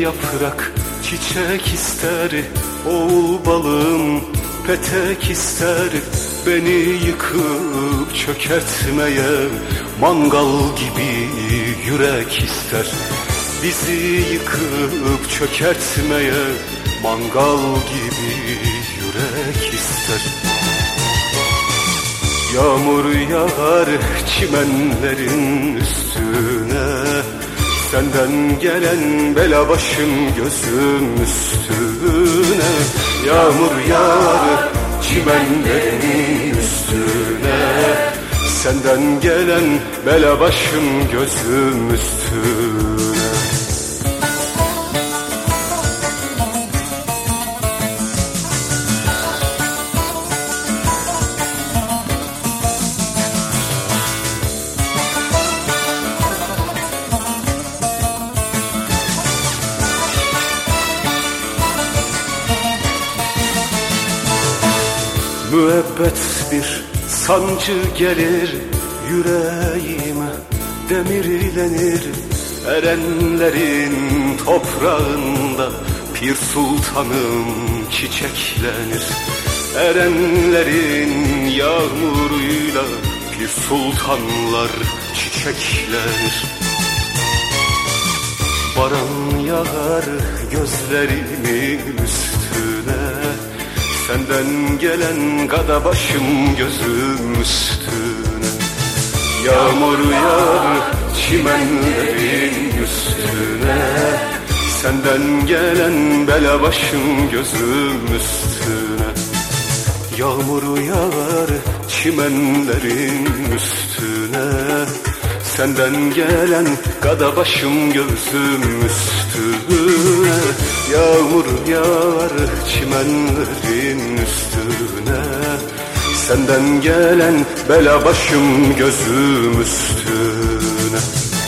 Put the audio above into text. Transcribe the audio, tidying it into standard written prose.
yaprak çiçek ister, oğul balım petek ister. Beni yıkıp çökertmeye mangal gibi yürek ister. Bizi yıkıp çökertmeye mangal gibi yürek ister. Yağmur yağar çimenlerin üstüne, senden gelen bela başım gözüm üstüne. Yağmur yağar çimenlerin üstüne, senden gelen bela başım gözüm üstüne. Müebbet bir sancı gelir yüreğime, demirlenir erenlerin toprağında. Pir sultanım çiçeklenir erenlerin yağmuruyla. Pir sultanlar çiçeklenir. Baran yağar gözlerimin üstüne, senden gelen gada başım gözüm üstüne. Yağmur yağar çimenlerin üstüne, senden gelen bela başım gözüm üstüne. Yağmur yağar çimenlerin üstüne, senden gelen gada başım gözüm üstüne. Yağmur yağar çimenlerin üstüne, senden gelen bela başım gözüm üstüne.